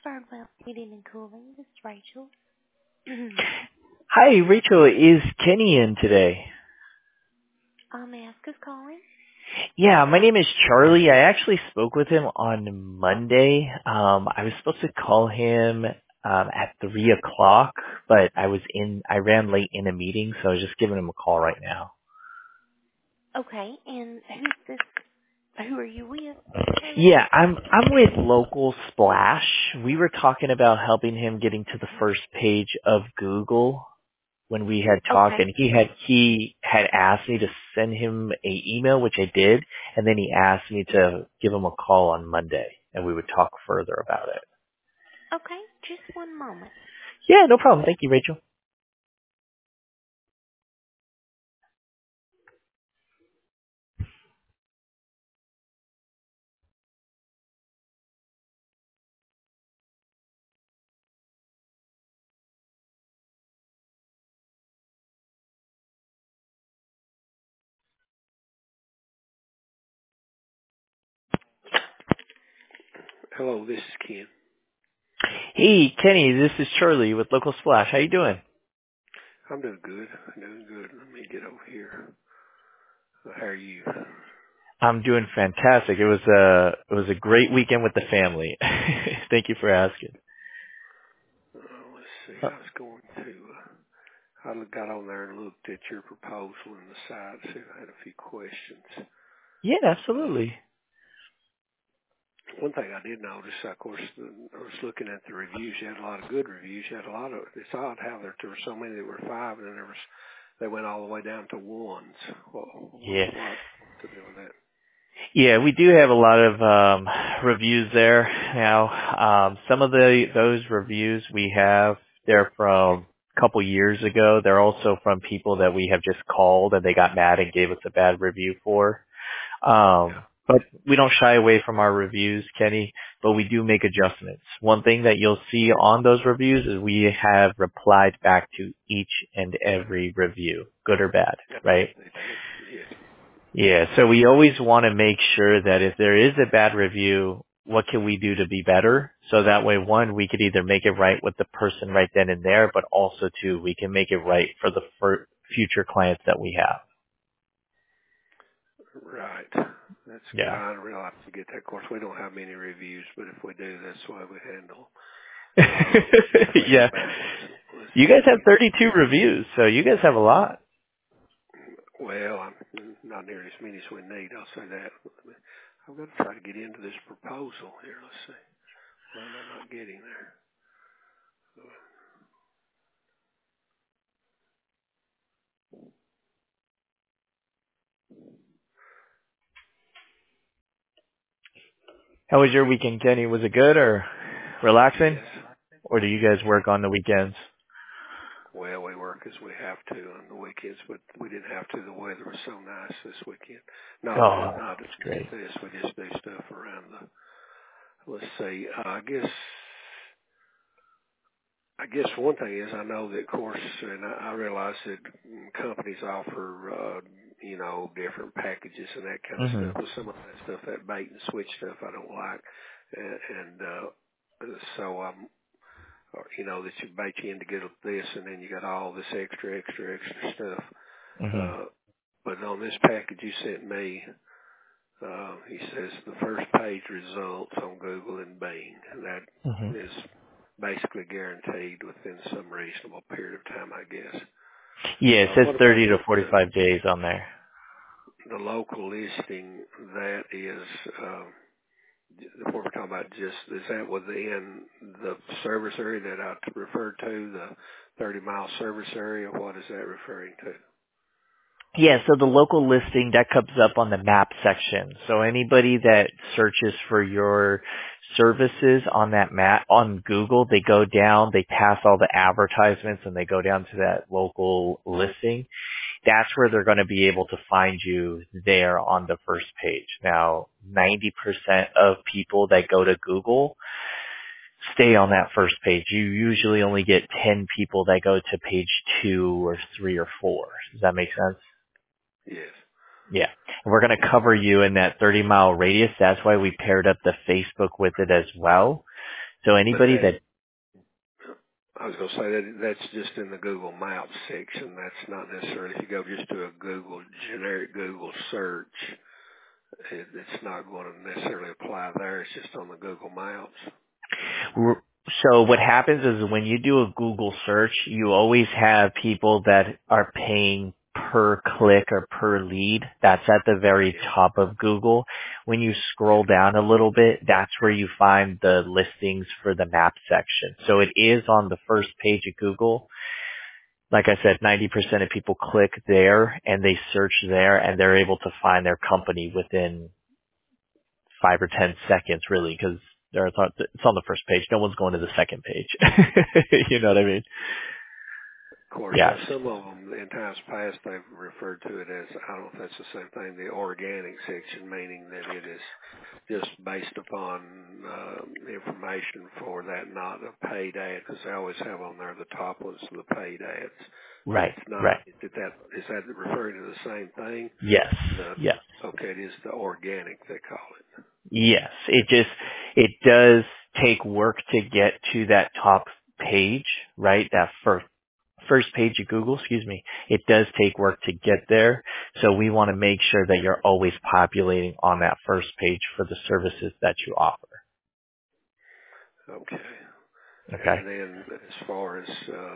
Fernwell Heating and Cooling. This is Rachel. Hi, Rachel. Is Kenny in today? May I ask who's calling? Yeah, my name is Charlie. I actually spoke with him on Monday. I was supposed to call him at 3 o'clock, but I ran late in a meeting, so I was just giving him a call right now. Okay, and who's this? Who are you with? Yeah, I'm with Local Splash. We were talking about helping him getting to the first page of Google when we had talked, Okay. and he had asked me to send him a email, which I did, and then he asked me to give him a call on Monday, and we would talk further about it. Okay, just one moment. Yeah, no problem. Thank you, Rachel. Hello, this is Ken. Hey, Kenny, this is Charlie with Local Splash. How you doing? I'm doing good. Let me get over here. How are you? I'm doing fantastic. It was a great weekend with the family. Thank you for asking. Let's see. I was going to. I got on there and looked at your proposal and the site. See, I had a few questions. Yeah, absolutely. One thing I did notice, of course, I was looking at the reviews. You had a lot of good reviews. You had a lot of. It's odd how there were so many that were 5, and then they went all the way down to 1s. Yeah. What's the deal with that? Yeah, we do have a lot of reviews there now. Some of those reviews we have, they're from a couple years ago. They're also from people that we have just called and they got mad and gave us a bad review for. But we don't shy away from our reviews, Kenny, but we do make adjustments. One thing that you'll see on those reviews is we have replied back to each and every review, good or bad, right? Yes. Yeah, so we always want to make sure that if there is a bad review, what can we do to be better? So that way, one, we could either make it right with the person right then and there, but also two, we can make it right for the future clients that we have. Right. That's good. Yeah. I realize to get that. Of course, we don't have many reviews, but if we do, that's why we handle. Yeah. Let's You guys have see. 32 reviews, so you guys have a lot. Well, I'm not nearly as many as we need. I'll say that. I've got to try to get into this proposal here. Let's see. Why am I not getting there? How was your weekend, Kenny? Was it good or relaxing? Yes. Or do you guys work on the weekends? Well, we work as we have to on the weekends, but we didn't have to. The weather was so nice this weekend. Oh, Not that's great. this. We just do stuff around the. Let's see. I guess one thing is I know that, of course, and I realize that companies offer, different packages and that kind of stuff. Mhm. But some of that stuff, that bait and switch stuff, I don't like, and so that you bait you in to get this, and then you got all this extra stuff. Mhm. Uh, but on this package you sent me, he says the first page results on Google and Bing. That Mhm. is basically guaranteed within some reasonable period of time, I guess. Yeah, it says What about 30 to 45 days on there. the local listing? That is what we're talking about. Just is that within the service area that I referred to, the 30-mile service area? What is that referring to? Yeah, so the local listing, that comes up on the map section. So anybody that searches for your services on that map, on Google, they go down, they pass all the advertisements and they go down to that local listing. That's where they're going to be able to find you there on the first page. Now, 90% of people that go to Google stay on that first page. You usually only get 10 people that go to page 2 or 3 or 4. Does that make sense? Yes. Yeah. And we're going to cover you in that 30-mile radius. That's why we paired up the Facebook with it as well. So But anybody that, that I was going to say that that's just in the Google Maps section. That's not necessarily, if you go just to a generic Google search, it's not going to necessarily apply there. It's just on the Google Maps. So what happens is when you do a Google search, you always have people that are paying per click or per lead. That's at the very top of Google. When you scroll down a little bit, that's where you find the listings for the map section. So it is on the first page of Google. Like I said, 90% of people click there and they search there and they're able to find their company within 5 or 10 seconds, really, because it's on the first page. No one's going to the second page. You know what I mean? Of course, Yes. some of them in times past they've referred to it as, I don't know if that's the same thing, the organic section, meaning that it is just based upon information for that, not a paid ad, because they always have on there the top ones, the paid ads. But Right. it's not. Right. Is that referring to the same thing? Yes. The, Yes. okay, it is the organic they call it. Yes. It does take work to get to that top page, right? That first page of Google, excuse me. It does take work to get there. So we want to make sure that you're always populating on that first page for the services that you offer. Okay. Okay. And then as far as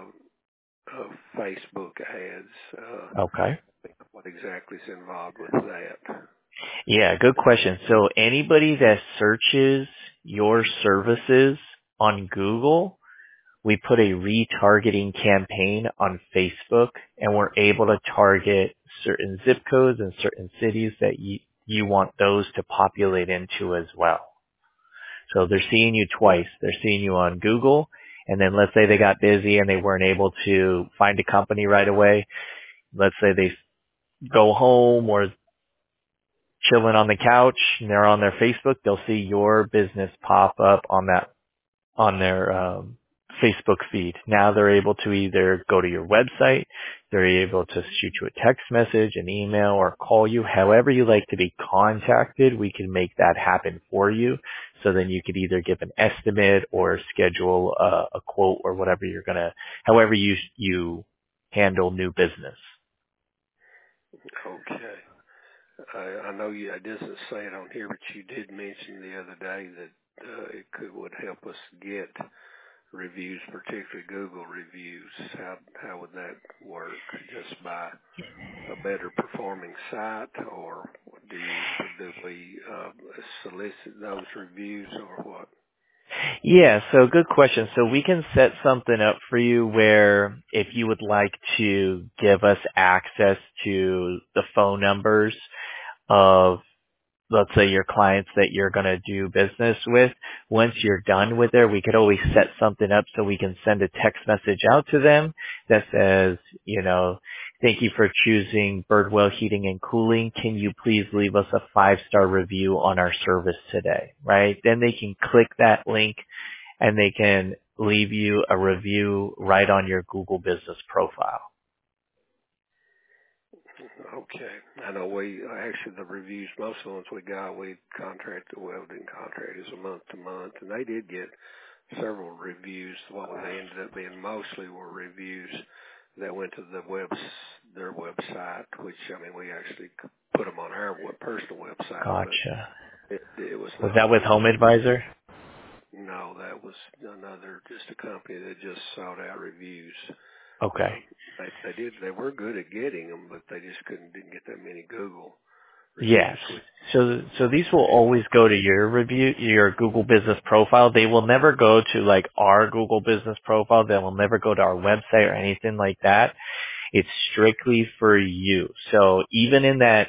Facebook ads, Okay. what exactly is involved with that? Yeah, good question. So anybody that searches your services on Google, we put a retargeting campaign on Facebook and we're able to target certain zip codes and certain cities that you want those to populate into as well. So they're seeing you twice. They're seeing you on Google, and then let's say they got busy and they weren't able to find a company right away. Let's say they go home or chilling on the couch and they're on their Facebook, they'll see your business pop up on their Facebook feed. Now they're able to either go to your website, they're able to shoot you a text message, an email, or call you. However you like to be contacted, we can make that happen for you. So then you could either give an estimate or schedule a quote or whatever however you handle new business. Okay. I know I didn't say it on here, but you did mention the other day that would help us get reviews, particularly Google reviews. How would that work? Just by a better performing site, or do we solicit those reviews, or what? Yeah, so good question. So we can set something up for you where if you would like to give us access to the phone numbers of, let's say, your clients that you're going to do business with, once you're done with it, we could always set something up so we can send a text message out to them that says, thank you for choosing Birdwell Heating and Cooling. Can you please leave us a 5-star review on our service today, right? Then they can click that link and they can leave you a review right on your Google business profile. Okay. I know the reviews, most of the ones we got, we contracted, didn't contract, it was a month to month, and they did get several reviews. What they ended up being mostly were reviews that went to their website, which, we actually put them on our personal website, Gotcha. but it was Was not that with really. Home Advisor? No, that was just a company that just sought out reviews. Okay. They were good at getting them, but they just didn't get that many Google reviews. Yes. So these will always go to your Google business profile. They will never go to like our Google business profile. They will never go to our website or anything like that. It's strictly for you. So even in that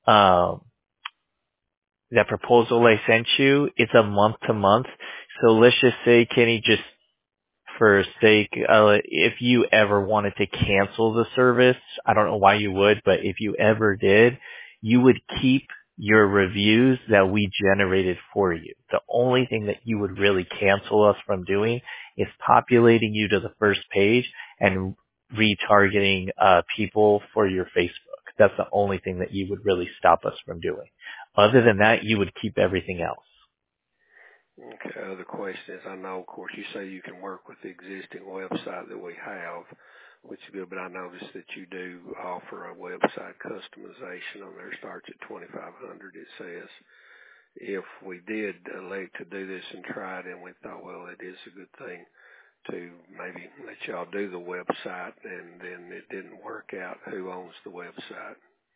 proposal I sent you, it's a month to month. So let's just say, Kenny, just for sake, if you ever wanted to cancel the service, I don't know why you would, but if you ever did, you would keep your reviews that we generated for you. The only thing that you would really cancel us from doing is populating you to the first page and retargeting people for your Facebook. That's the only thing that you would really stop us from doing. Other than that, you would keep everything else. Okay. Other question is, I know, of course, you say you can work with the existing website that we have, which is good, but I noticed that you do offer a website customization on there. Starts at $2,500. It says. If we did elect to do this and try it, and we thought, well, it is a good thing to maybe let y'all do the website, and then it didn't work out, who owns the website?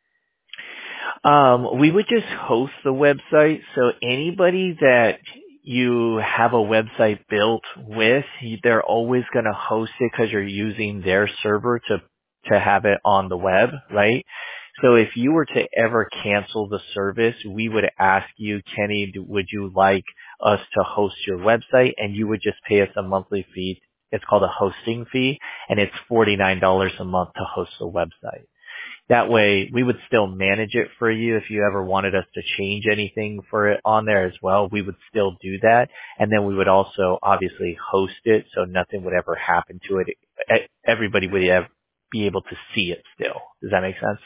We would just host the website. So anybody that you have a website built with, they're always going to host it because you're using their server to have it on the web, right? So if you were to ever cancel the service, we would ask you, Kenny, would you like us to host your website? And you would just pay us a monthly fee. It's called a hosting fee, and it's $49 a month to host the website. That way, we would still manage it for you. If you ever wanted us to change anything for it on there as well, we would still do that. And then we would also obviously host it so nothing would ever happen to it. Everybody would be able to see it still. Does that make sense?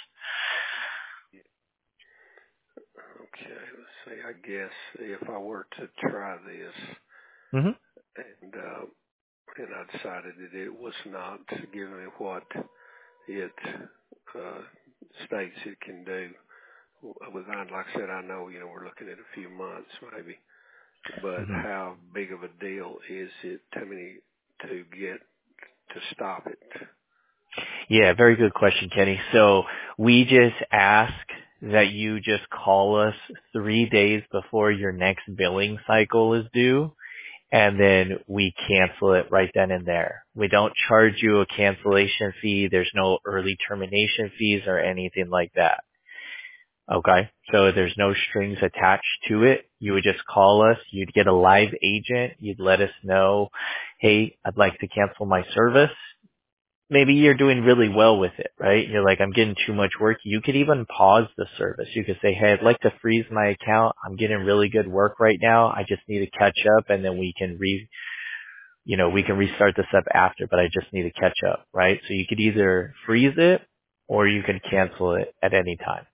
Okay, let's see. I guess if I were to try this, Mm-hmm. and I decided that it was not giving me what it states it can do, like I said, I know, we're looking at a few months maybe, but Mm-hmm. how big of a deal is it to get to stop it? Yeah, very good question, Kenny. So we just ask that you just call us 3 days before your next billing cycle is due, and then we cancel it right then and there. We don't charge you a cancellation fee. There's no early termination fees or anything like that. Okay? So there's no strings attached to it. You would just call us. You'd get a live agent. You'd let us know, hey, I'd like to cancel my service. Maybe you're doing really well with it, right? You're like, I'm getting too much work. You could even pause the service. You could say, hey, I'd like to freeze my account. I'm getting really good work right now. I just need to catch up, and then we can we can restart this up after, but I just need to catch up, right? So you could either freeze it or you can cancel it at any time.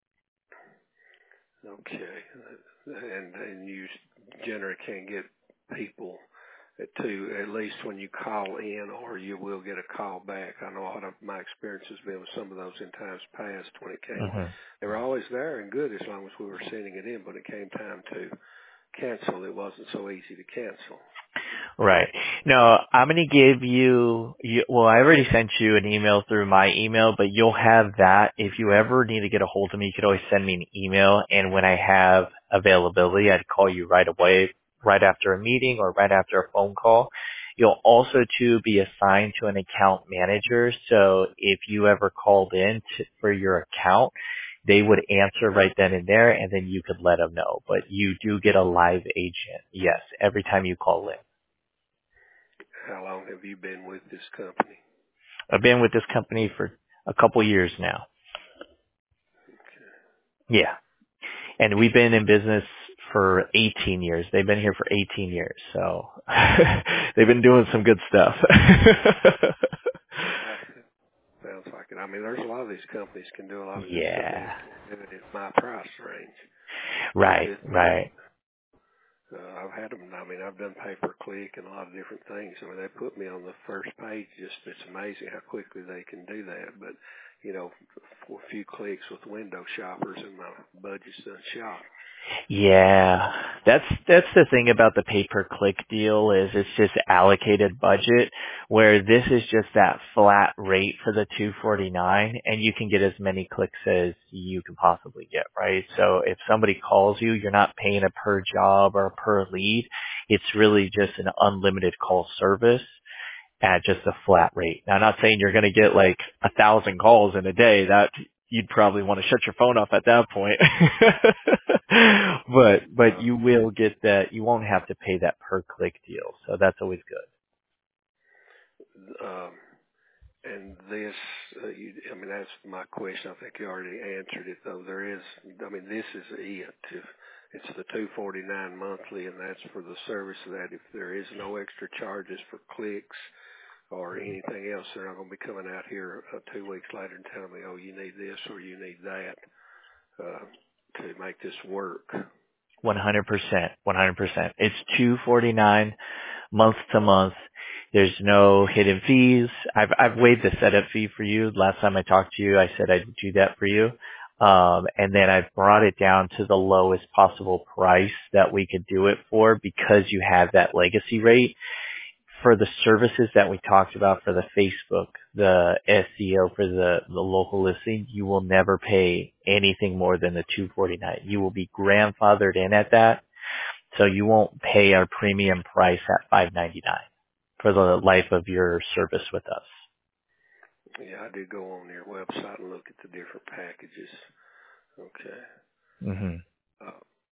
Okay, and you generally can get people to, at least when you call in, or you will get a call back. I know a lot of my experience has been with some of those in times past when it came. Mm-hmm. They were always there and good as long as we were sending it in, but it came time to cancel. It wasn't so easy to cancel. Right. No, I'm going to give well, I already sent you an email through my email, but you'll have that. If you ever need to get a hold of me, you could always send me an email, and when I have availability, I'd call you right away, right after a meeting or right after a phone call. You'll also, too, be assigned to an account manager, so if you ever called in for your account, they would answer right then and there, and then you could let them know. But you do get a live agent, yes, every time you call in. How long have you been with this company? I've been with this company for a couple years now. Yeah. And we've been in business for 18 years. They've been here for 18 years. So they've been doing some good stuff. Sounds like it. I mean, there's a lot of these companies can do a lot of good stuff, and Yeah. it's my price range. Right, right. I've had them. I mean, I've done pay-per-click and a lot of different things. I mean, they put me on the first page. It's amazing how quickly they can do that. But, for a few clicks with window shoppers, and my budget's done shot. Yeah, that's the thing about the pay-per-click deal is it's just allocated budget, where this is just that flat rate for the $249, and you can get as many clicks as you can possibly get, right? So if somebody calls you, you're not paying a per job or per lead. It's really just an unlimited call service at just a flat rate. Now, I'm not saying you're going to get like 1,000 calls in a day. That you'd probably want to shut your phone off at that point. but you will get that. You won't have to pay that per click deal. So that's always good. And this, that's my question. I think you already answered it, though. This is it. If it's the $249 monthly, and that's for the service that if there is no extra charges for clicks or anything else, they're not going to be coming out here 2 weeks later and telling me, oh, you need this or you need that to make this work. 100%. 100%. It's $249 month to month. There's no hidden fees. I've waived the setup fee for you. Last time I talked to you, I said I'd do that for you. And then I've brought it down to the lowest possible price that we could do it for because you have that legacy rate. For the services that we talked about for the Facebook, the SEO for the local listing, you will never pay anything more than the $249. You will be grandfathered in at that. So you won't pay our premium price at $599 for the life of your service with us. Yeah, I did go on their website and look at the different packages. Okay. hmm Uh,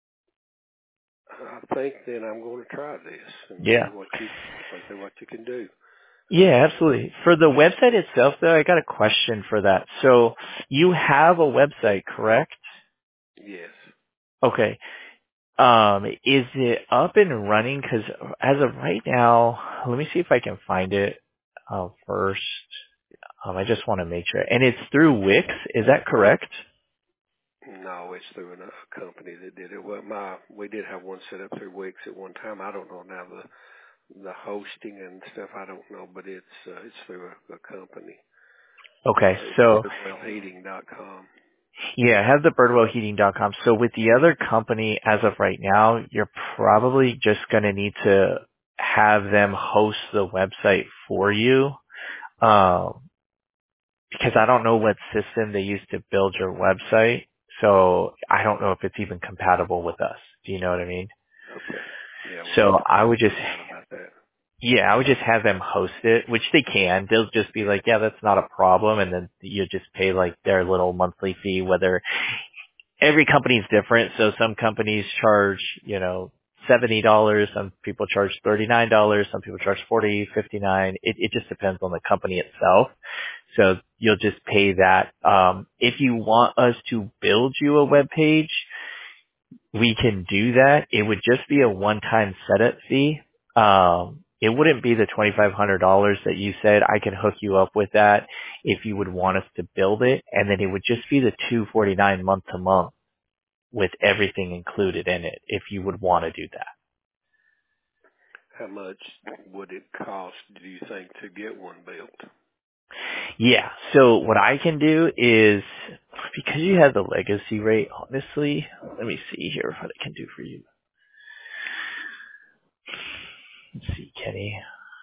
I think then I'm going to try this and Yeah. see what you can do. Yeah, absolutely. For the website itself though, I got a question for that. So you have a website, correct? Yes. Okay. Is it up and running? Cause as of right now, let me see if I can find it, first. I just want to make sure. And it's through Wix, is that correct? No, it's through a company that did it. Well, we did have one set up through Wix at one time. I don't know now the hosting and stuff. I don't know, but it's through a company. Okay, It's so birdwellheating.com. yeah, I have the birdwellheating.com. So with the other company, as of right now, you're probably just going to need to have them host the website for you. Because I don't know what system they use to build your website. So I don't know if it's even compatible with us. Do you know what I mean? Okay. Yeah, we'll have So to I would just, find out about that. yeah, I would just have them host it, which they can. They'll just be like, yeah, that's not a problem. And then you just pay like their little monthly fee, whether every company is different. So some companies charge, $70. Some people charge $39. Some people charge 40, 59. It just depends on the company itself. So you'll just pay that. If you want us to build you a web page, we can do that. It would just be a one-time setup fee. It wouldn't be the $2,500 that you said. I can hook you up with that if you would want us to build it, and then it would just be the $249 month to month with everything included in it if you would want to do that. How much would it cost, do you think, to get one built? Yeah. So what I can do is, because you have the legacy rate, honestly, let me see here what I can do for you. Let's see, Kenny.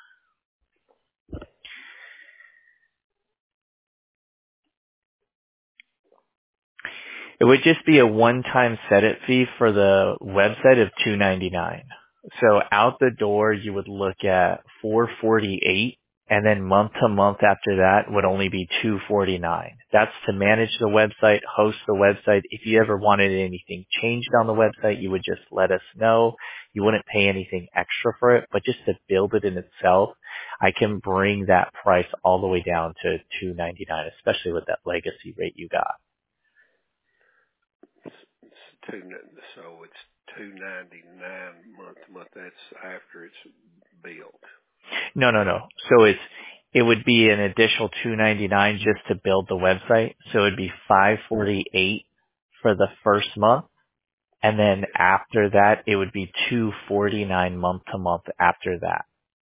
It would just be a one-time setup fee for the website of $299. So out the door, you would look at $448, and then month to month after that would only be $249. That's to manage the website, host the website. If you ever wanted anything changed on the website, you would just let us know. You wouldn't pay anything extra for it, but just to build it in itself, I can bring that price all the way down to $299, especially with that legacy rate you got. So it's $299 month to month. That's after it's built. No. So it would be an additional $299 just to build the website. So it'd be $548 for the first month, and then after that it would be $249 month to month after that.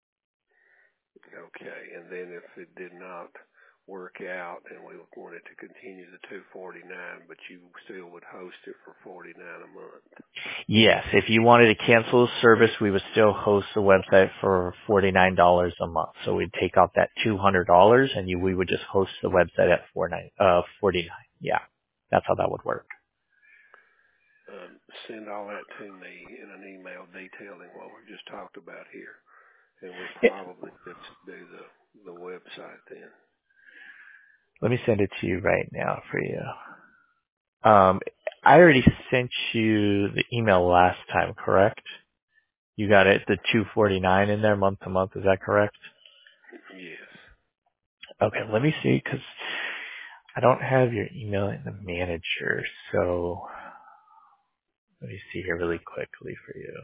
Okay, and then if it did not work out and we wanted to continue the $249, but you still would host it for $49 a month. Yes, if you wanted to cancel the service, we would still host the website for $49 a month. So we'd take out that $200 and we would just host the website at $49. Yeah, that's how that would work. Send all that to me in an email detailing what we've just talked about here, and we'll Yeah. probably just do the website then. Let me send it to you right now for you. I already sent you the email last time, correct? You got it, the $249 in there month to month. Is that correct? Yes. Okay, let me see, because I don't have your email in the manager. So let me see here really quickly for you.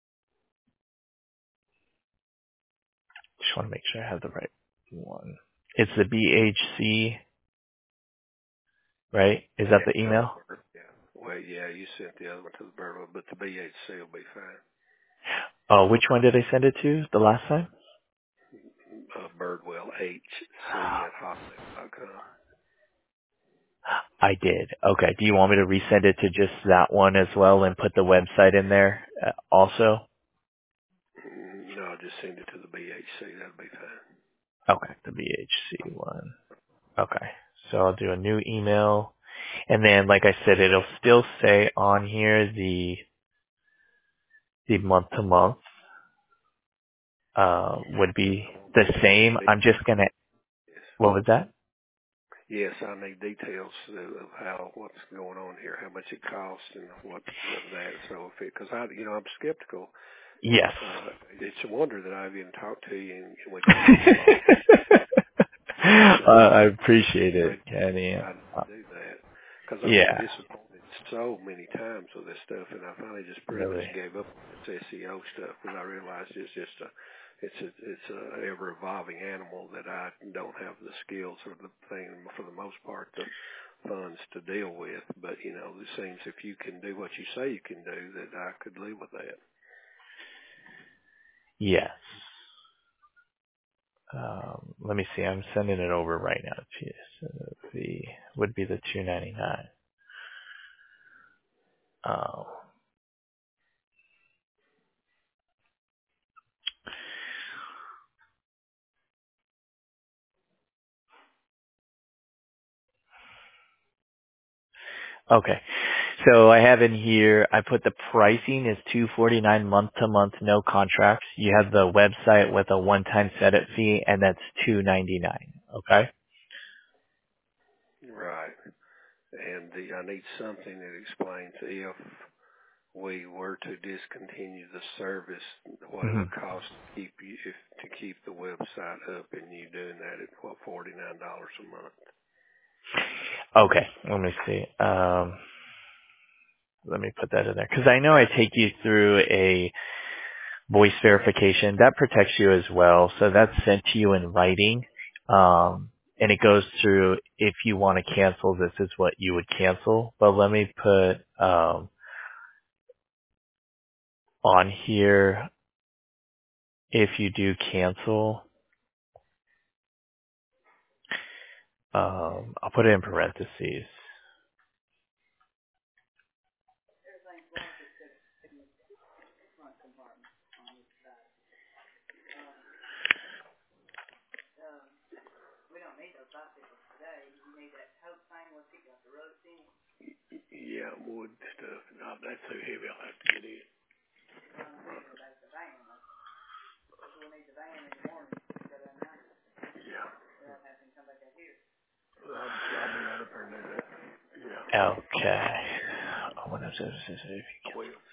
Just want to make sure I have the right one. It's the BHC, right? Is that Yeah, the email? yeah. Well, yeah, you sent the other one to the Birdwell, but the BHC will be fine. Oh, which one did I send it to the last time? Birdwell HC at hotmail.com. I did. Okay. Do you want me to resend it to just that one as well and put the website in there also? No, just send it to the BHC. That'll be fine. Okay, the BHC one. Okay. So I'll do a new email. And then, like I said, it'll still say on here the month to month would be the same. I'm just gonna. Yes. What was that? Yes, I need details of what's going on here, how much it costs, and what of that. So if because I'm skeptical. Yes. It's a wonder that I've even talked to you and we got this far. I appreciate it, Kenny. I do that because I've been Yeah. disappointed so many times with this stuff, and I finally just pretty much Really. gave up on this SEO stuff because I realized it's a ever evolving animal that I don't have the skills or the thing for the most part the funds to deal with. But it seems if you can do what you say you can do, that I could live with that. Yes. Let me see. I'm sending it over right now to you. So the would be the $2.99. Okay. So I have in here, I put the pricing is $249 month to month, no contracts. You have the website with a one-time setup fee, and that's $2.99. Okay. Right. And I need something that explains if we were to discontinue the service, what it hmm would cost to keep the website up, and you doing that at $49 a month. Okay. Let me see. Let me put that in there because I know I take you through a voice verification that protects you as well. So that's sent to you in writing. And it goes through if you want to cancel, this is what you would cancel. But let me put on here if you do cancel. I'll put it in parentheses. Yeah, wood stuff. No, that's too heavy. I'll have to get in. Yeah. I'll be out up there and do that. Yeah. Okay. Oh, what is this? If you cancel. Well,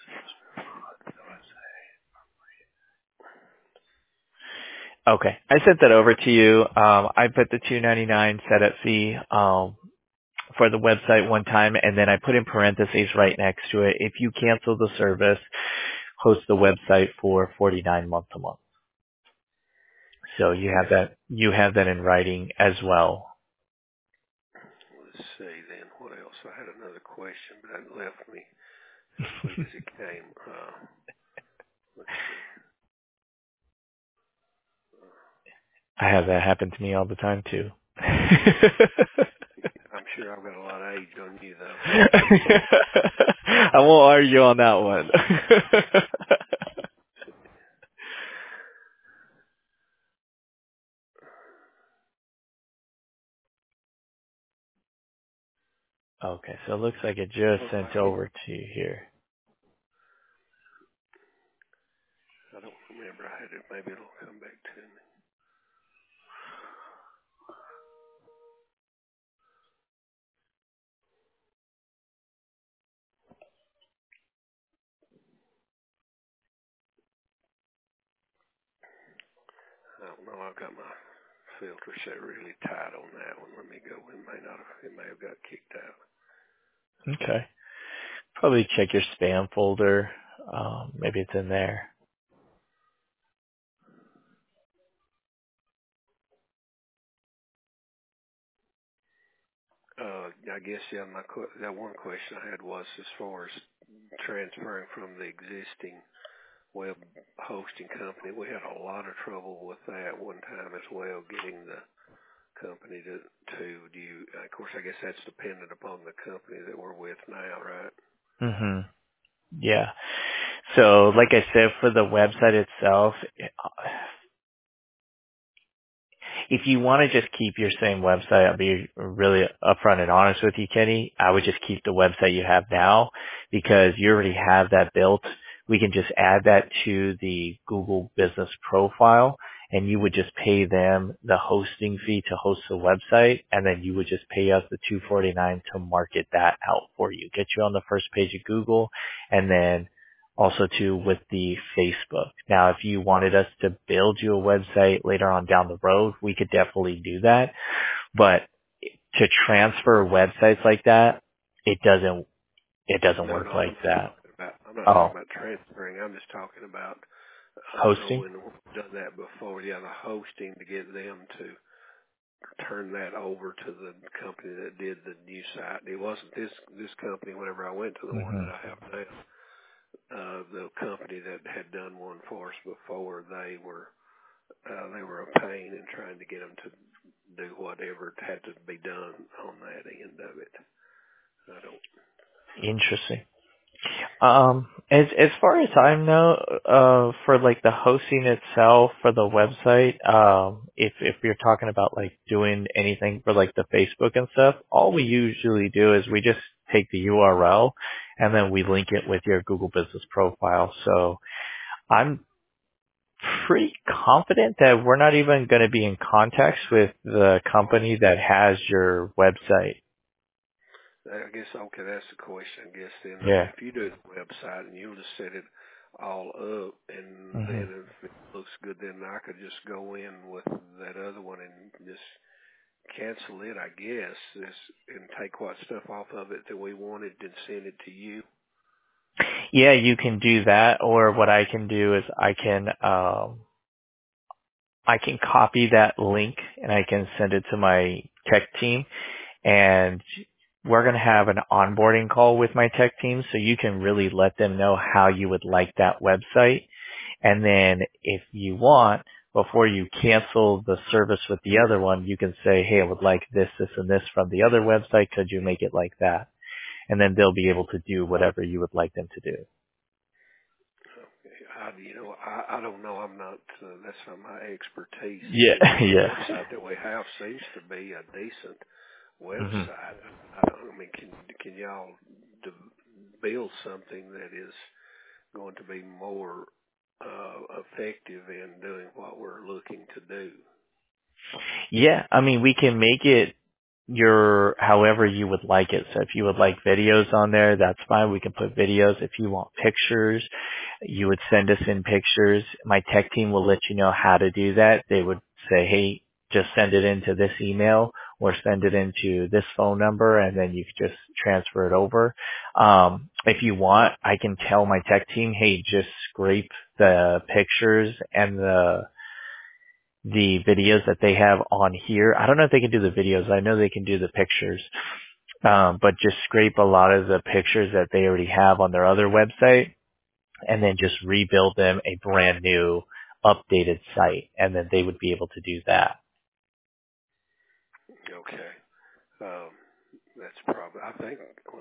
Okay. I sent that over to you. I put the $2.99 setup fee for the website one time, and then I put in parentheses right next to it. If you cancel the service, host the website for $49 month to month. So okay. you have that in writing as well. Let's see then. What else? I had another question, but it left me as quick as it came. Let's see. I have that happen to me all the time too. I'm sure I've got a lot of age on you though. I won't argue on that one. Okay, so it looks like it just Looks sent like it. over to you here. I don't remember. I had it. Maybe it'll come back to me. I don't know. I've got my filter set really tight on that one. Let me go. It may have got kicked out. Okay. Probably check your spam folder. Maybe it's in there. I guess, yeah, that one question I had was as far as transferring from the existing web hosting company. We had a lot of trouble with that one time as well, getting the company to do you, of course, I guess that's dependent upon the company that we're with now, right? Mhm. Yeah. So, like I said, for the website itself, if you want to just keep your same website, I'll be really upfront and honest with you, Kenny. I would just keep the website you have now because you already have that built. We can just add that to the Google Business profile and you would just pay them the hosting fee to host the website and then you would just pay us the $249 to market that out for you. Get you on the first page of Google and then also too with the Facebook. Now, if you wanted us to build you a website later on down the road, we could definitely do that. But to transfer websites like that, it doesn't No, work no, like that. I'm not talking Oh, about transferring. I'm just talking about, I know hosting? when we've done that before, yeah, the hosting to get them to turn that over to the company that did the new site. It wasn't this company. Whenever I went to the one Hmm. that I have now, the company that had done one for us before, they were a pain in trying to get them to do whatever had to be done on that end of it. I don't. Interesting. As far as I know, for like the hosting itself for the website, if you're talking about like doing anything for like the Facebook and stuff, all we usually do is we just take the URL and then we link it with your Google Business profile. So I'm pretty confident that we're not even going to be in contact with the company that has your website. I guess, okay, that's the question. I guess then Yeah. if you do the website and you'll just set it all up, and Hmm. then if it looks good, then I could just go in with that other one and just cancel it, I guess, and take what stuff off of it that we wanted and send it to you. Yeah, you can do that, or what I can do is I can copy that link and I can send it to my tech team and we're going to have an onboarding call with my tech team so you can really let them know how you would like that website. And then if you want, before you cancel the service with the other one, you can say, hey, I would like this, this, and this from the other website. Could you make it like that? And then they'll be able to do whatever you would like them to do. I don't know. I'm not. That's not my expertise. Yeah, The yeah. website that we have seems to be a decent Hmm. website. I mean, can y'all build something that is going to be more effective in doing what we're looking to do? Yeah, I mean, we can make it your however you would like it. So if you would like videos on there, that's fine. We can put videos. If you want pictures, you would send us in pictures. My tech team will let you know how to do that. They would say, hey, just send it into this email or send it into this phone number and then you could just transfer it over. If you want, I can tell my tech team, hey, just scrape the pictures and the videos that they have on here. I don't know if they can do the videos. I know they can do the pictures. But just scrape a lot of the pictures that they already have on their other website and then just rebuild them a brand new updated site. And then they would be able to do that. Okay, um, that's probably. I think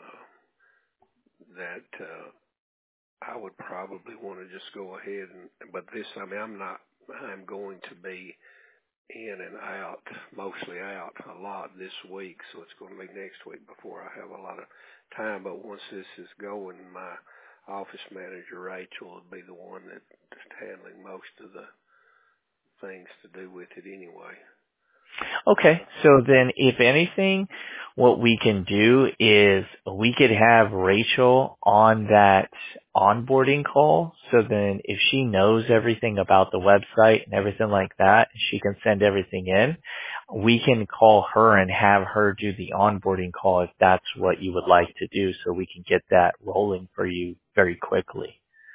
that I would probably want to just go ahead but this. I mean, I'm going to be in and out, mostly out a lot this week, so it's going to be next week before I have a lot of time. But once this is going, my office manager, Rachel, will be the one that's handling most of the things to do with it anyway. Okay. So then if anything, what we can do is we could have Rachel on that onboarding call. So then if she knows everything about the website and everything like that, she can send everything in. We can call her and have her do the onboarding call if that's what you would like to do so we can get that rolling for you very quickly.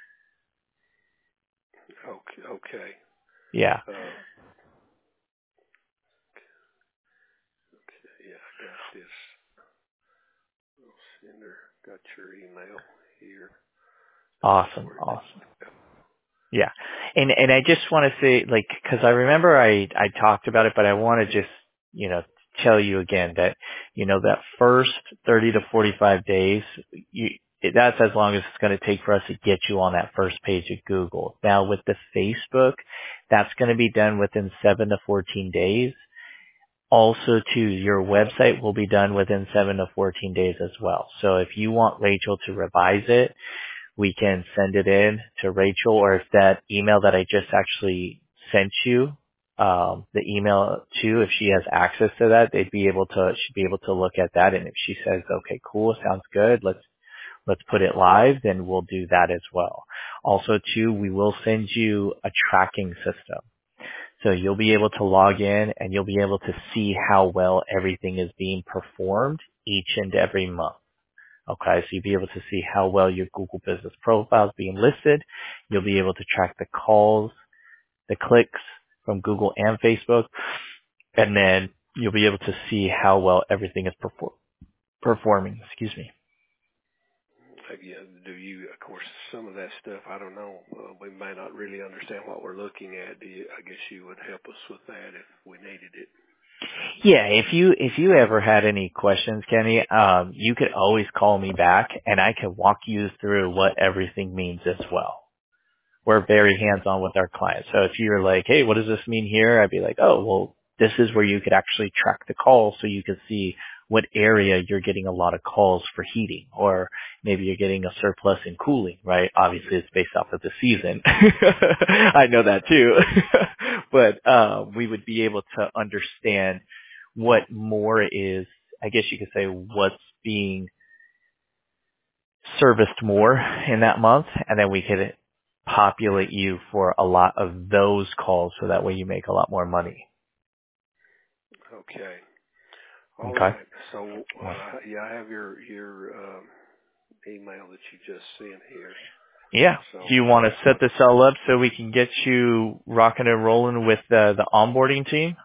Okay. Yeah. Yeah, I got this. got your email here. Awesome. Yeah. And I just want to say, like, cause I remember I talked about it, but I want to just, tell you again that, that first 30 to 45 days, that's as long as it's going to take for us to get you on that first page of Google. Now with the Facebook, that's going to be done within 7 to 14 days. Also too, your website will be done within 7 to 14 days as well. So if you want Rachel to revise it, we can send it in to Rachel, or if that email that I just actually sent you, the email too, if she has access to that, she'd be able to look at that. And if she says, okay, cool, sounds good, let's put it live, then we'll do that as well. Also too, we will send you a tracking system. So you'll be able to log in and you'll be able to see how well everything is being performed each and every month. Okay, so you'll be able to see how well your Google Business Profile is being listed. You'll be able to track the calls, the clicks from Google and Facebook, and then you'll be able to see how well everything is performing. Excuse me. Yeah, of course, some of that stuff, I don't know. We may not really understand what we're looking at. I guess you would help us with that if we needed it. Yeah, if you ever had any questions, Kenny, you could always call me back and I can walk you through what everything means as well. We're very hands-on with our clients. So if you're like, hey, what does this mean here? I'd be like, oh, well, this is where you could actually track the calls so you could see what area you're getting a lot of calls for heating, or maybe you're getting a surplus in cooling, right? Obviously it's based off of the season. I know that too. But we would be able to understand what more is, I guess you could say, what's being serviced more in that month, and then we could populate you for a lot of those calls so that way you make a lot more money. Okay. All Okay. right. So, yeah, I have your email that you just sent here. Yeah. So, Do you want to set this all up so we can get you rocking and rolling with the onboarding team?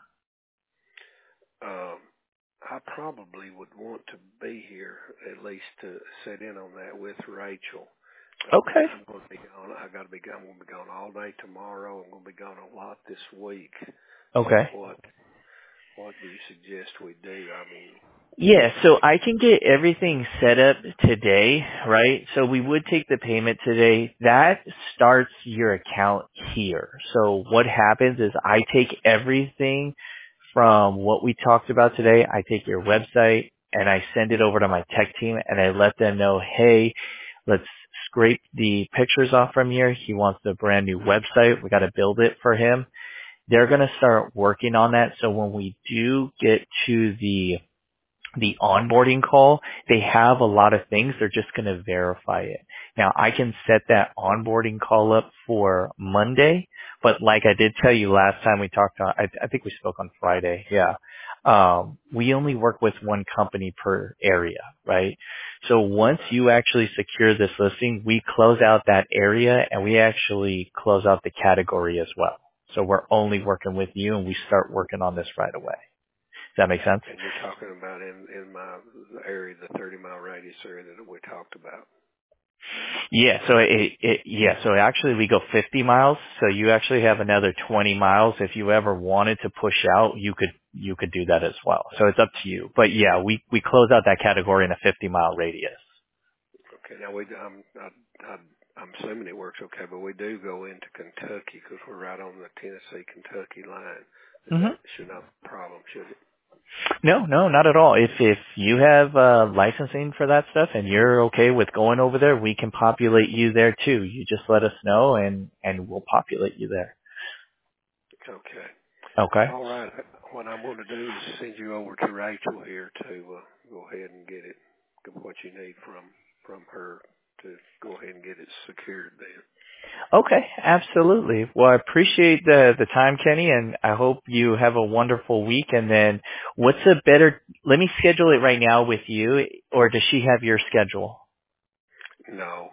I probably would want to be here at least to sit in on that with Rachel. Okay. I'm going to be gone. I'm going to be gone all day tomorrow. I'm going to be gone a lot this week. Okay. So what do you suggest we do? I mean, Yeah, so I can get everything set up today, right? So we would take the payment today. That starts your account here. So what happens is I take everything from what we talked about today. I take your website and I send it over to my tech team and I let them know, hey, let's scrape the pictures off from here. He wants a brand new website. We got to build it for him. They're going to start working on that. So when we do get to the onboarding call, they have a lot of things. They're just going to verify it. Now, I can set that onboarding call up for Monday, but like I did tell you last time we talked on, I think we spoke on Friday. Yeah. We only work with one company per area, right? So once you actually secure this listing, we close out that area and we actually close out the category as well. So we're only working with you and we start working on this right away. Does that make sense? and you're talking about in my area, the 30-mile radius area that we talked about. Yeah, so actually we go 50 miles, so you actually have another 20 miles. If you ever wanted to push out, you could do that as well. So it's up to you. But yeah, we close out that category in a 50-mile radius. Okay, now I'm assuming it works okay, but we do go into Kentucky because we're right on the Tennessee-Kentucky line. That should not be a problem, should it? No, not at all. If you have licensing for that stuff and you're okay with going over there, we can populate you there too. You just let us know and we'll populate you there. Okay. Okay. All right. What I'm going to do is send you over to Rachel here to go ahead and get what you need from her to go ahead and get it secured then. Okay, absolutely. Well, I appreciate the time, Kenny, and I hope you have a wonderful week. And then let me schedule it right now with you, or does she have your schedule? No,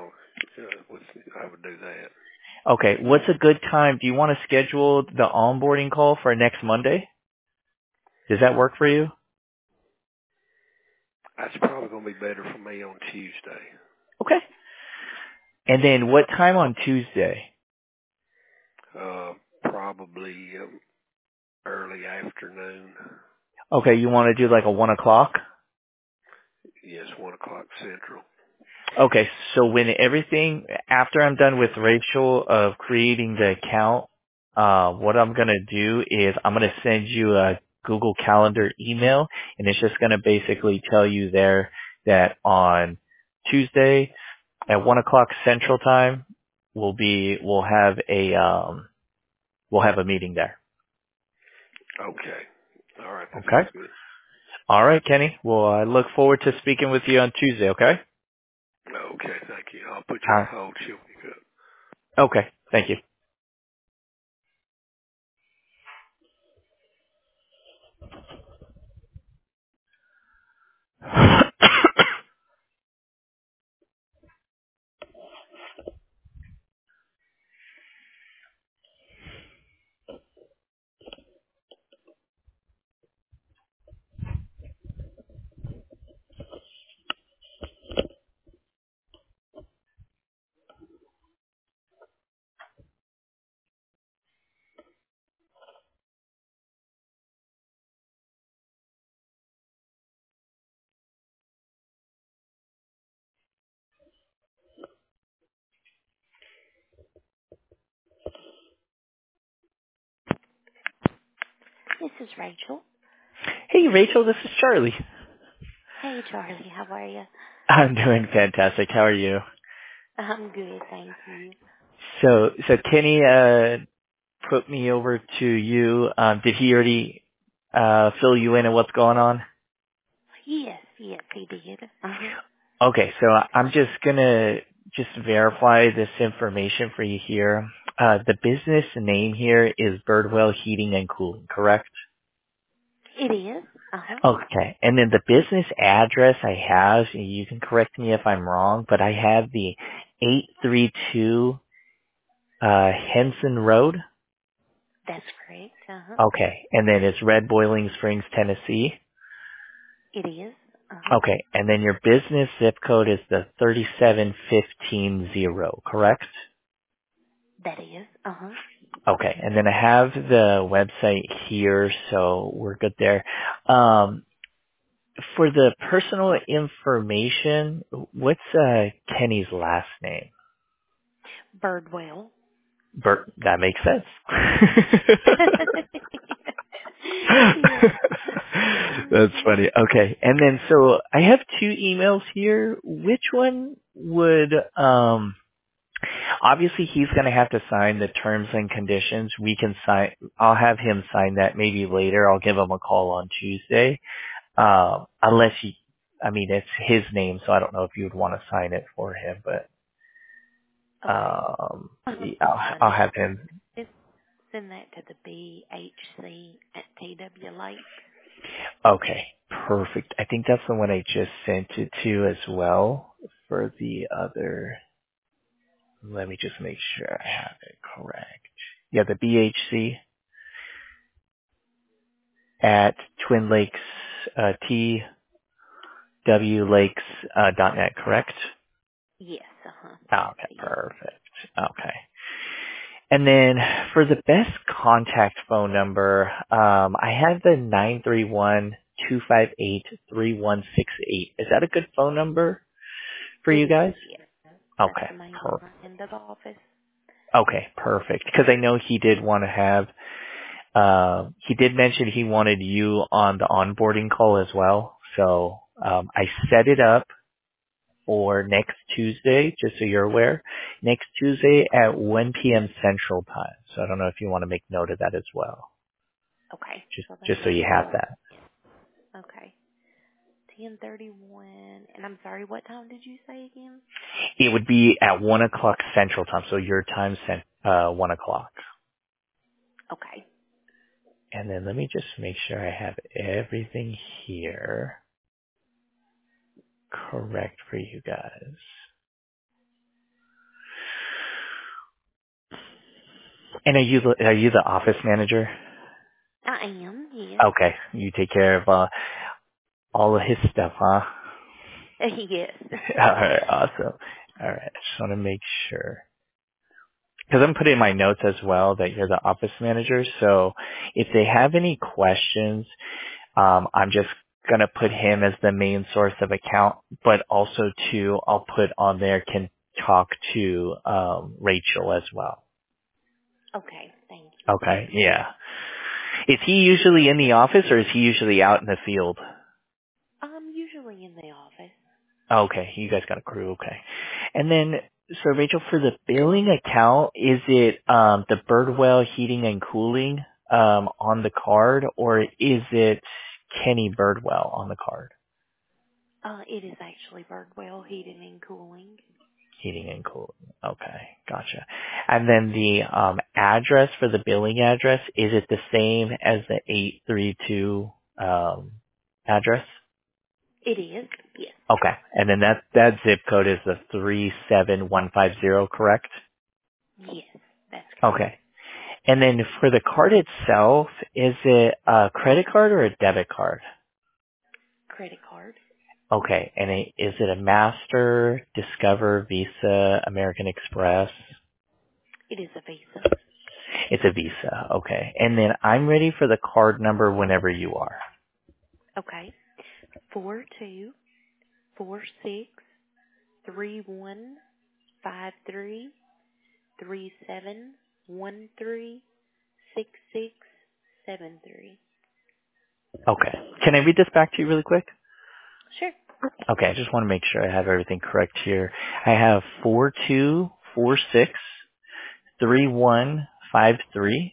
I would do that. Okay, what's a good time? Do you want to schedule the onboarding call for next Monday? Does that work for you? That's probably going to be better for me on Tuesday. Okay. And then what time on Tuesday? Probably early afternoon. Okay, you want to do like a 1 o'clock? Yes, 1 o'clock Central. Okay, so when after I'm done with Rachel of creating the account, what I'm going to do is I'm going to send you a Google Calendar email, and it's just going to basically tell you there that on Tuesday at 1 o'clock Central Time, we'll have a meeting there. Okay. All right, that Okay? sounds good. All right, Kenny. Well, I look forward to speaking with you on Tuesday, okay? Okay, thank you. I'll put you All on right. hold. She'll pick up. Okay. Thank you. This is Rachel. Hey, Rachel, this is Charlie. Hey, Charlie. How are you? I'm doing fantastic. How are you? I'm good, thank you. So Kenny put me over to you. Did he already fill you in on what's going on? Yes, he did. Okay, so I'm just gonna verify this information for you here. The business name here is Birdwell Heating and Cooling, correct? It is. Okay, and then the business address I have, you can correct me if I'm wrong, but I have the 832 Henson Road. That's correct. Okay, and then it's Red Boiling Springs, Tennessee. It is. Okay, and then your business zip code is the 37150, correct? That is. Okay, and then I have the website here, so we're good there. For the personal information, what's Kenny's last name? Birdwell. Bert, that makes sense. Yeah. That's funny. Okay. And then so I have two emails here. Which one would obviously he's going to have to sign the terms and conditions. I'll have him sign that maybe later. I'll give him a call on Tuesday. Unless it's his name, so I don't know if you would want to sign it for him, but Okay. I'll have him. Just send that to the BHC at TW Lake. Okay, perfect. I think that's the one I just sent it to as well for the other. Let me just make sure I have it correct. Yeah, the BHC at Twin Lakes, TWLakes.net, correct? Yes. Okay, Yes. perfect. Okay. And then for the best contact phone number, I have the 931-258-3168. Is that a good phone number for It you is. guys? Yes. That's Okay, the main perfect. end of the office. Okay, perfect. Because I know he did want to have, he did mention he wanted you on the onboarding call as well. So I set it up for next Tuesday, just so you're aware. Next Tuesday at 1 p.m. Central Time. So I don't know if you want to make note of that as well. Okay. So Just so you that's have that. okay. 10:31. And I'm sorry, what time did you say again? It would be at 1 o'clock Central Time. So your time 1 o'clock. Okay. And then let me just make sure I have everything here correct for you guys. And are you the office manager? I am. Yes. Okay, you take care of all of his stuff, huh? Yes. All right, awesome. All right, just want to make sure. Because I'm putting in my notes as well that you're the office manager. So if they have any questions, I'm just going to put him as the main source of account, but also too, I'll put on there can talk to Rachel as well. Okay, thank you. Okay, yeah. Is he usually in the office or is he usually out in the field? Usually in the office. Okay, you guys got a crew, okay. And then, so Rachel, for the billing account, is it the Birdwell Heating and Cooling on the card, or is it Kenny Birdwell on the card? It is actually Birdwell Heating and Cooling. Heating and Cooling. Okay, gotcha. And then the address for the billing address, is it the same as the 832 address? It is, yes. Okay. And then that zip code is the 37150, correct? Yes, that's correct. Okay. And then for the card itself, is it a credit card or a debit card? Credit card. Okay. And is it a Master, Discover, Visa, American Express? It is a Visa. It's a Visa. Okay. And then I'm ready for the card number whenever you are. Okay. 4246315337136673. Okay. Can I read this back to you really quick? Sure. Okay. I just want to make sure I have everything correct here. I have 42463153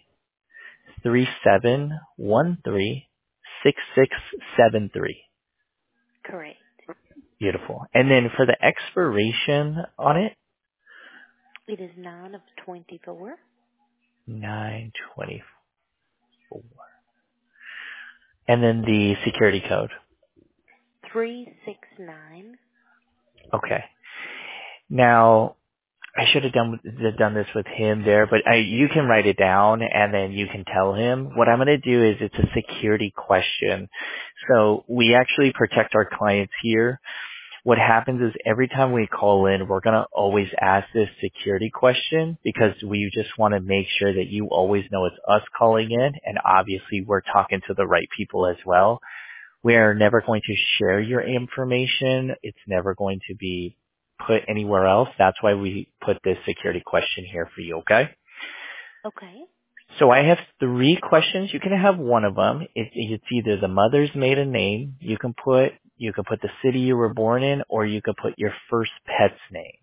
37136673. Correct. Beautiful. And then for the expiration on it, It is 9 of 24. 924. And then the security code. 369. Okay. Now, I should have done this with him there, but you can write it down and then you can tell him. What I'm going to do is it's a security question. So we actually protect our clients here. What happens is every time we call in, we're going to always ask this security question because we just want to make sure that you always know it's us calling in, and obviously we're talking to the right people as well. We are never going to share your information. It's never going to be put anywhere else. That's why we put this security question here for you, okay? Okay. So I have 3 questions. You can have one of them. It's either the mother's maiden name. You can put the city you were born in, or you could put your first pet's name.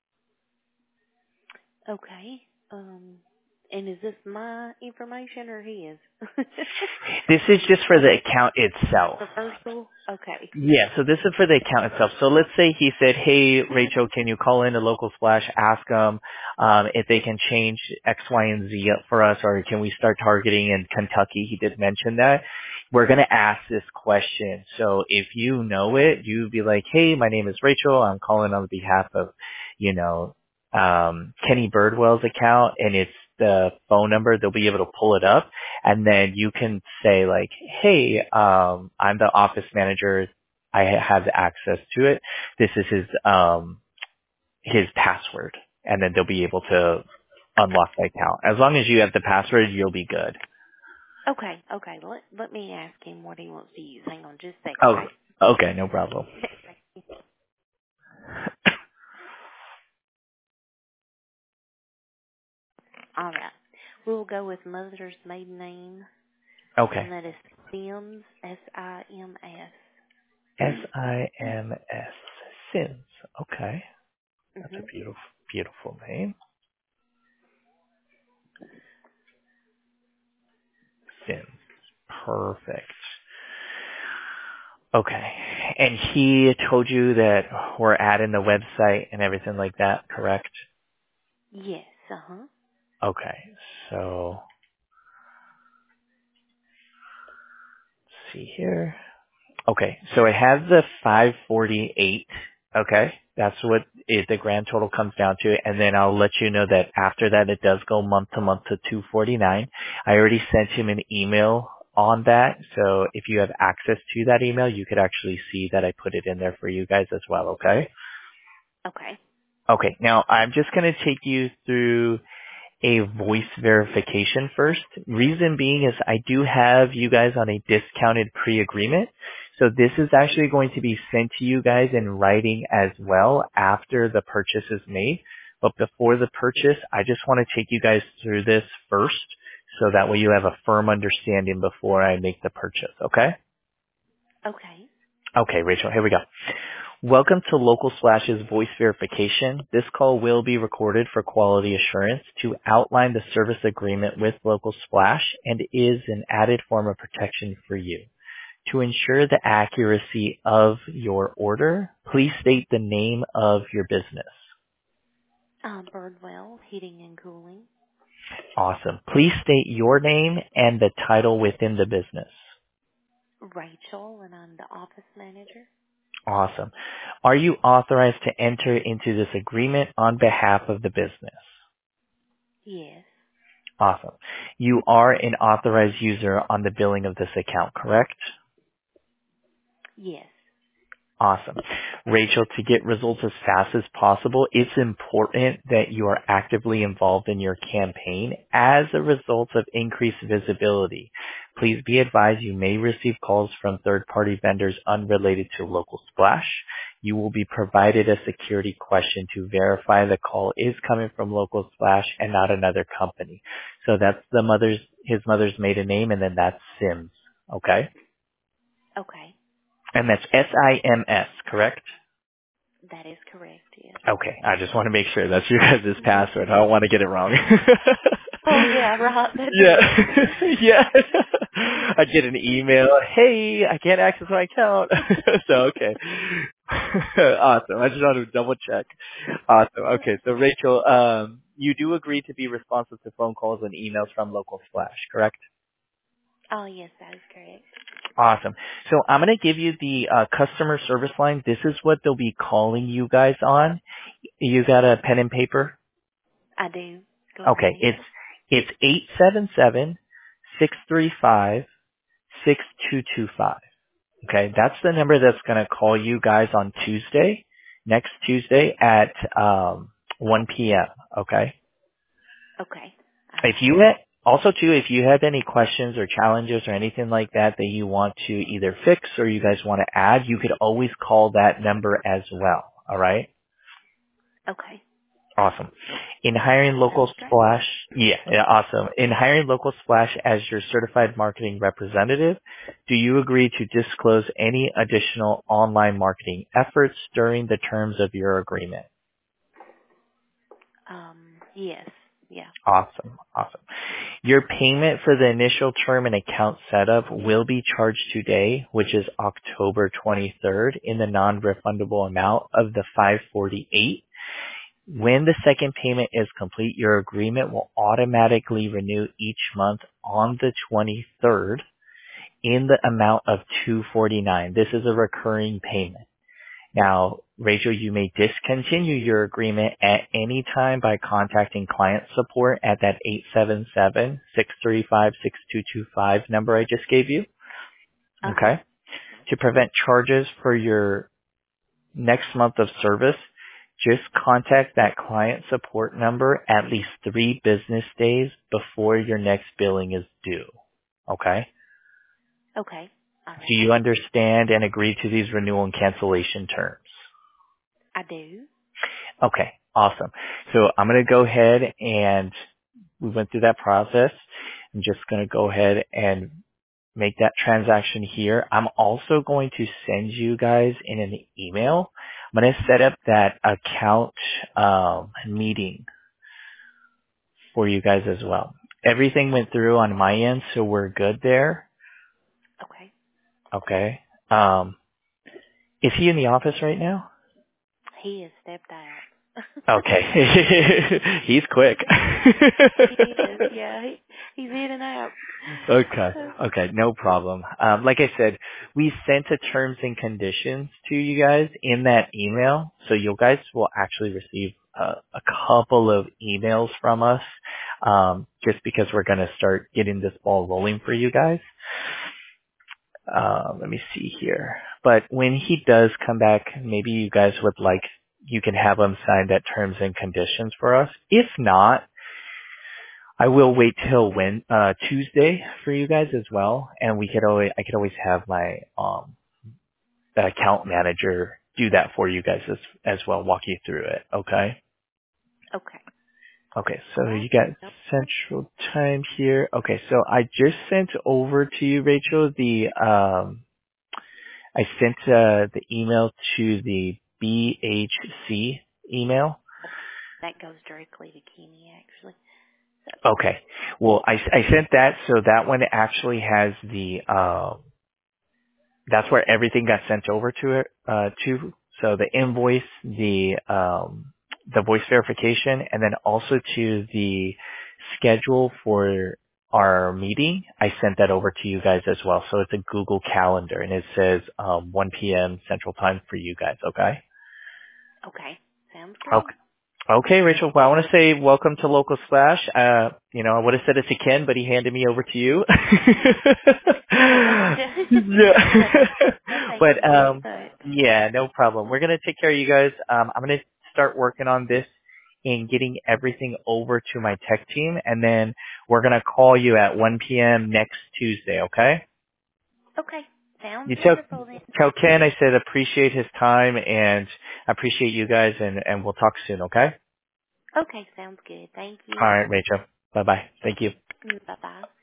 Okay. And is this my information or his? This is just for the account itself. Reversal? Okay. Yeah, so this is for the account itself. So let's say he said, hey, Rachel, can you call in to Local Splash, ask them if they can change X, Y, and Z up for us, or can we start targeting in Kentucky? He did mention that. We're going to ask this question. So if you know it, you'd be like, hey, my name is Rachel. I'm calling on behalf of, Kenny Birdwell's account, and it's the phone number. They'll be able to pull it up. And then you can say like, hey, I'm the office manager. I have access to it. This is his password. And then they'll be able to unlock the account. As long as you have the password, you'll be good. Okay. Let me ask him what he wants to use. Hang on just a second, Oh, okay? okay, no problem. All right. We'll go with mother's maiden name, Okay. and that is Sims, S-I-M-S. S-I-M-S. Sims. Okay. That's a Mm-hmm. beautiful, beautiful name. Sims. Perfect. Okay. And he told you that we're adding the website and everything like that, correct? Yes, uh-huh. Okay. So, let's see here. Okay. So I have the 548. Okay. That's what the grand total comes down to. And then I'll let you know that after that, it does go month to month to 249. I already sent him an email on that. So if you have access to that email, you could actually see that I put it in there for you guys as well, okay? Okay. Okay, now I'm just going to take you through a voice verification first. Reason being is I do have you guys on a discounted pre-agreement. So this is actually going to be sent to you guys in writing as well after the purchase is made. But before the purchase, I just want to take you guys through this first so that way you have a firm understanding before I make the purchase, okay? Okay. Okay, Rachel, here we go. Welcome to Local Splash's voice verification. This call will be recorded for quality assurance to outline the service agreement with Local Splash and is an added form of protection for you. To ensure the accuracy of your order, please state the name of your business. Birdwell Heating and Cooling. Awesome. Please state your name and the title within the business. Rachel, and I'm the office manager. Awesome. Are you authorized to enter into this agreement on behalf of the business? Yes. Awesome. You are an authorized user on the billing of this account, correct? Yes. Awesome. Rachel, to get results as fast as possible, it's important that you are actively involved in your campaign as a result of increased visibility. Please be advised you may receive calls from third-party vendors unrelated to Local Splash. You will be provided a security question to verify the call is coming from Local Splash and not another company. So that's his mother's maiden name, and then that's Sims. Okay? Okay. And that's S-I-M-S, correct? That is correct, yes. Okay, I just want to make sure that's your guys' password. I don't want to get it wrong. Oh, yeah, right. That's Yeah, yeah. I'd get an email, hey, I can't access my account. So, okay. Awesome. I just wanted to double check. Awesome. Okay, so Rachel, you do agree to be responsive to phone calls and emails from Local Splash, correct? Oh, yes, that is correct. Awesome. So I'm going to give you the customer service line. This is what they'll be calling you guys on. You got a pen and paper? I do. Go right Okay, ahead. it's 877-635-6225. Okay, that's the number that's going to call you guys on Tuesday, next Tuesday at 1 p.m. Okay. Okay. I If got you it. had, also too, if you have any questions or challenges or anything like that that you want to either fix or you guys want to add, you could always call that number as well. All right. Okay. Awesome. In hiring Local Sounds great. Splash, yeah, awesome. In hiring Local Splash as your certified marketing representative, do you agree to disclose any additional online marketing efforts during the terms of your agreement? Yes. Yeah. Awesome. Awesome. Your payment for the initial term and account setup will be charged today, which is October 23rd, in the non-refundable amount of the $548. When the second payment is complete, your agreement will automatically renew each month on the 23rd in the amount of $249. This is a recurring payment. Now, Rachel, you may discontinue your agreement at any time by contacting client support at that 877-635-6225 number I just gave you. Uh-huh. Okay? To prevent charges for your next month of service, just contact that client support number at least 3 business days before your next billing is due. Okay? Okay. All Do right. you understand and agree to these renewal and cancellation terms? I do. Okay, awesome. So I'm going to go ahead and we went through that process. I'm just going to go ahead and make that transaction here. I'm also going to send you guys in an email. I'm going to set up that account meeting for you guys as well. Everything went through on my end, so we're good there. Okay. Okay. Is he in the office right now? He has stepped out. Okay. He's quick. He is. Yeah. He's in and out. Okay. Okay. No problem. Like I said, we sent the terms and conditions to you guys in that email. So you guys will actually receive a couple of emails from us. just because we're going to start getting this ball rolling for you guys. Let me see here. But when he does come back, maybe you guys would like, you can have him sign that terms and conditions for us. If not, I will wait till Tuesday for you guys as well, and I could always have my account manager do that for you guys as well, walk you through it. Okay. Okay. Okay. All So right. you got Yep. Central Time here. Okay. So I just sent over to you, Rachel, I sent the email to the BHC email. That goes directly to Kenny, actually. So, Okay. Well, I sent that, so that one actually has that's where everything got sent over to it, so the invoice, the voice verification, and then also to the schedule for our meeting. I sent that over to you guys as well. So it's a Google Calendar, and it says 1 p.m. Central Time for you guys. Okay. okay. Sounds good. Okay. Okay, Rachel. Well, I want to say welcome to Local Splash. I would have said it to Ken, but he handed me over to you. Oh, gotcha. Yeah. Well, thank But you very much. yeah, no problem. We're gonna take care of you guys. I'm gonna start working on this and getting everything over to my tech team, and then we're gonna call you at 1 p.m. next Tuesday. Okay? Okay. Sounds You wonderful then. tell Ken I said appreciate his time and appreciate you guys, and we'll talk soon. Okay? Okay, sounds good. Thank All you. right, Rachel. Bye bye. Thank you. Bye-bye.